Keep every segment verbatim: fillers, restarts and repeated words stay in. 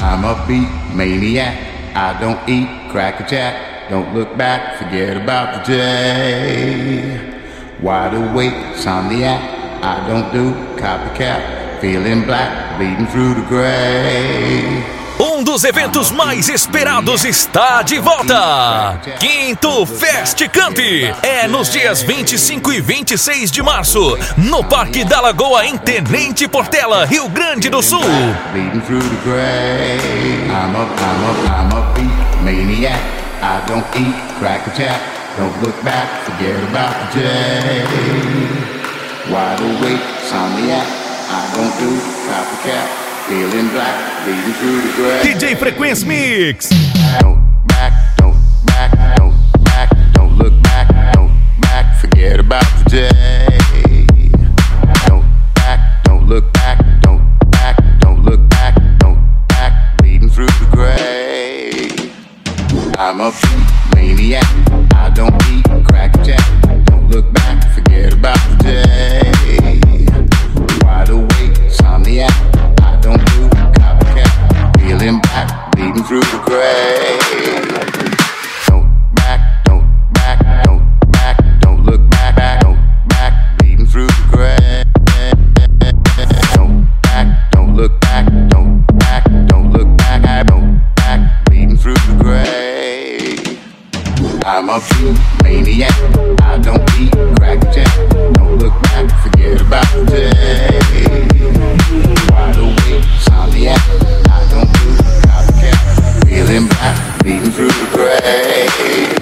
I'm a beat maniac. I don't eat cracker jack. Don't look back, forget about the day. Wide awake, insomniac. I don't do copycat. Feeling black, bleeding through the gray. Um dos eventos mais esperados está de volta. Quinto Fest Camp é nos dias vinte e cinco e vinte e seis de março, no Parque da Lagoa, em Tenente Portela, Rio Grande do Sul. Bleeding through the gray. I'm a, I'm a, I'm a beat maniac. I don't eat cracker jack. Don't look back, forget about the day. Wide awake, insomniac. I don't do copycat. Feeling black, bleeding through the gray. D J Frequency Mix. Don't back, don't back, don't back, don't look back, don't back, forget about the day. Don't back, don't look back, don't back, don't look back, don't back, bleeding through the gray. I'm a beat maniac. I don't eat cracker jack. Don't look back, forget about the day. Wide awake, insomniac. I don't do copycat. Feeling back, bleeding through the gray. Don't back, don't back, don't back, don't look back, back, don't back, bleeding through the gray. Don't back, don't look back, don't back, don't look back, don't back, bleeding through the gray. I'm a beat maniac. I don't eat cracker jack. Don't look back, forget about the day. Wide awake, insomniac. I don't do copycat. Feeling black, bleeding through the gray.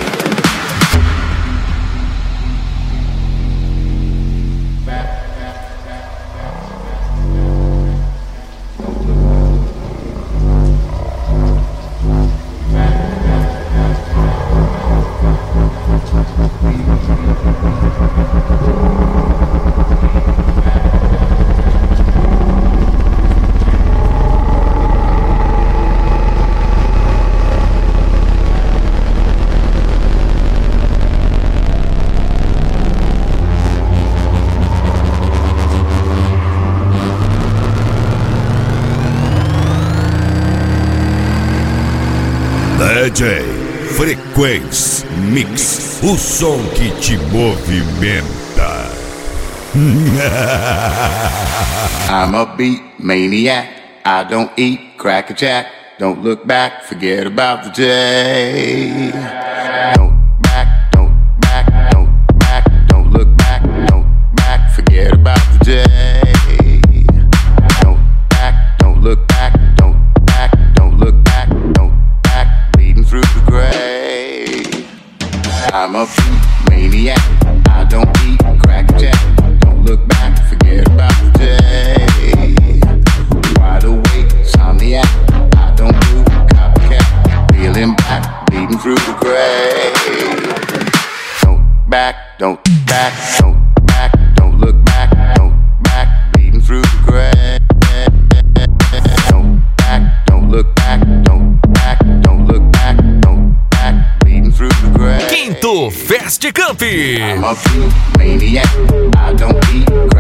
D J Frequency Mix, o som que te movimenta. I'm a beat maniac. I don't eat cracker jack. Don't look back, forget about the day. Don't back, don't back, don't back, don't look back, don't back, forget about the day. Don't back, don't look back, don't back, don't look back, don't back, bleeding through the gray. I'm a beat maniac. I don't eat cracker jack. Don't look back, forget about the day. Wide awake, insomniac. I don't do copycat. Feeling back, bleeding through the gray. Don't back, don't back, don't back, don't look back, don't back, bleeding through the gray. Don't back, don't look back, don't back, don't look back, don't back, bleeding through the gray. Quinto Fest Camp. I'm a beat maniac. I don't eat